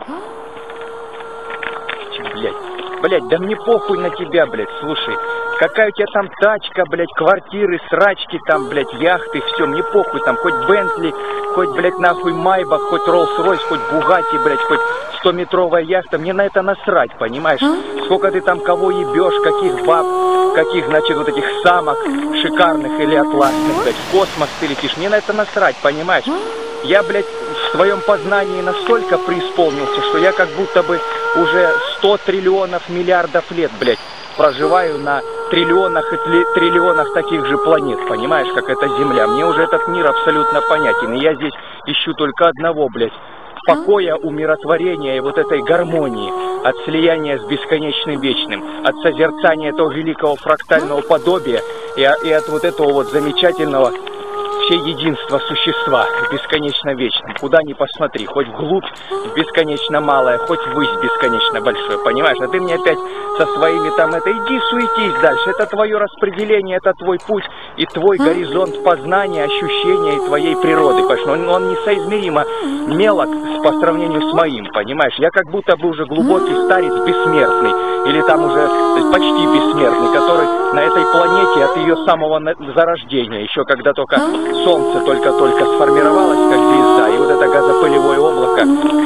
Блядь, да мне похуй на тебя, блядь, слушай. Какая у тебя там тачка, блядь, квартиры, срачки там, блядь, яхты, все, мне похуй там, хоть Бентли, хоть, блядь, нахуй Майбах, хоть Роллс-Ройс, хоть Бугатти, блядь, хоть 100-метровая яхта, мне на это насрать, понимаешь? Сколько ты там кого ебешь, каких баб, каких, значит, вот этих самок шикарных или атласных, блядь, в космос ты летишь, мне на это насрать, понимаешь? Я, блядь, в своем познании настолько преисполнился, что я как будто бы уже 100 триллионов миллиардов лет, блядь, проживаю на триллионах и триллионах таких же планет, понимаешь, как эта Земля. Мне уже этот мир абсолютно понятен, и я здесь ищу только одного, блядь, покоя, умиротворения и вот этой гармонии, от слияния с бесконечным вечным, от созерцания этого великого фрактального подобия и от вот этого вот замечательного единства существа в бесконечно вечном. Куда ни посмотри, хоть вглубь бесконечно малое, хоть ввысь бесконечно большое, понимаешь? А ты мне опять со своими там иди суетись дальше. Это твое распределение, это твой путь и твой горизонт познания, ощущения и твоей природы, понимаешь? Он несоизмеримо мелок по сравнению с моим, понимаешь? Я как будто бы уже глубокий старец бессмертный, или там уже почти бессмертный, который на этой планете от ее самого зарождения, еще когда только Солнце только-только сформировалось как звезда, и вот это газопылевое облако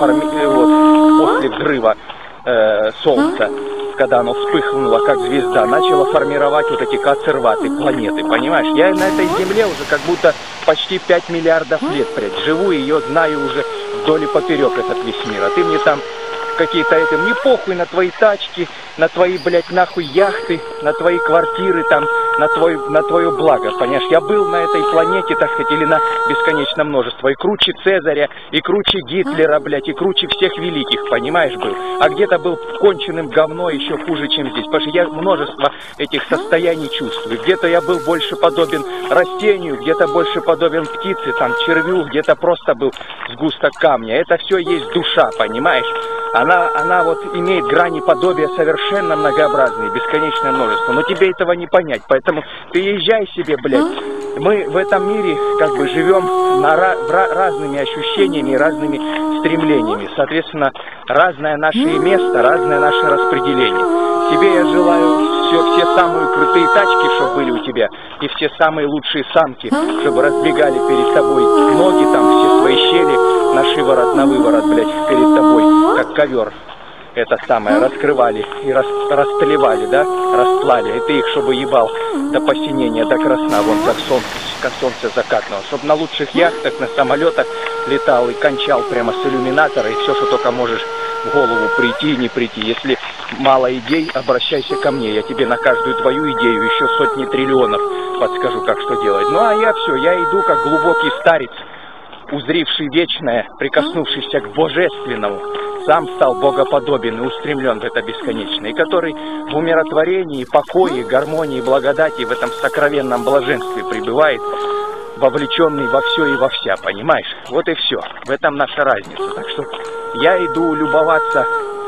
после взрыва Солнца, когда оно вспыхнуло как звезда, начало формировать вот эти коцерваты, планеты, понимаешь? Я на этой Земле уже как будто почти 5 миллиардов лет, блядь, живу, и ее знаю уже вдоль и поперек этот весь мир, а ты мне там какие-то мне похуй на твои тачки, на твои, блядь, нахуй яхты, на твои квартиры там, на твое благо, понимаешь? Я был на этой планете, так сказать, или на бесконечном множество, и круче Цезаря, и круче Гитлера, блядь, и круче всех великих, понимаешь, был. А где-то был конченным говно еще хуже, чем здесь, потому что я множество этих состояний чувствую. Где-то я был больше подобен растению, где-то больше подобен птице, там, червю, где-то просто был сгусток камня. Это все есть душа, понимаешь? Она вот имеет грани подобия совершенно многообразные, бесконечное множество. Но тебе этого не понять, поэтому ты езжай себе, блядь. Мы в этом мире как бы живем разными ощущениями, разными стремлениями. Соответственно, разное наше место, разное наше распределение. Тебе я желаю все самые крутые тачки, чтобы были у тебя, и все самые лучшие самки, чтобы разбегали перед тобой ноги, там все свои щели на шиворот, на выворот, блядь, перед тобой, как ковер. Это самое, раскрывали и растлевали, да, растлали, и ты их, чтобы ебал до посинения, до красна, вон как солнце закатного, чтобы на лучших яхтах, на самолетах летал и кончал прямо с иллюминатора, и все, что только можешь в голову прийти и не прийти. Если мало идей, обращайся ко мне, я тебе на каждую твою идею еще сотни триллионов подскажу, как что делать. Ну а я все, я иду как глубокий старец, узривший вечное, прикоснувшийся к божественному, сам стал богоподобен и устремлен в это бесконечное, и который в умиротворении, покое, гармонии, благодати, в этом сокровенном блаженстве пребывает, вовлеченный во все и во вся, понимаешь? Вот и все. В этом наша разница. Так что я иду любоваться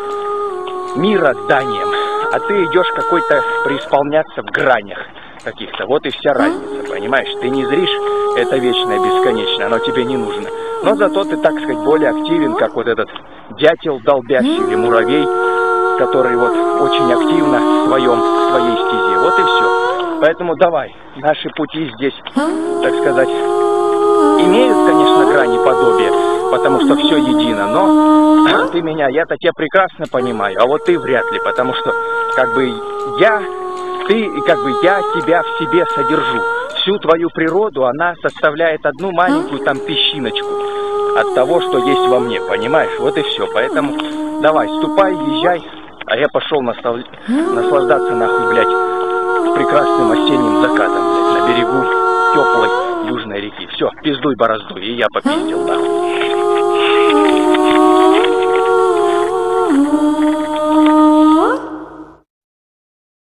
мирозданием, а ты идешь какой-то преисполняться в гранях каких-то. Вот и вся разница, понимаешь? Ты не зришь это вечное, бесконечное, оно тебе не нужно. Но зато ты, так сказать, более активен, как вот этот дятел долбящий или муравей, который вот очень активно в своей стезе. Вот и все. Поэтому давай, наши пути здесь, так сказать, имеют, конечно, грани подобия, потому что все едино, но ты меня, я-то тебя прекрасно понимаю, а вот ты вряд ли, потому что как бы я тебя в себе содержу. Всю твою природу, она составляет одну маленькую там песчиночку от того, что есть во мне, понимаешь? Вот и все. Поэтому давай, ступай, езжай, а я пошел наслаждаться нахуй, блядь, прекрасным осенним закатом, блядь, на берегу теплой южной реки. Все, пиздуй борозду, и я попиздил, нахуй.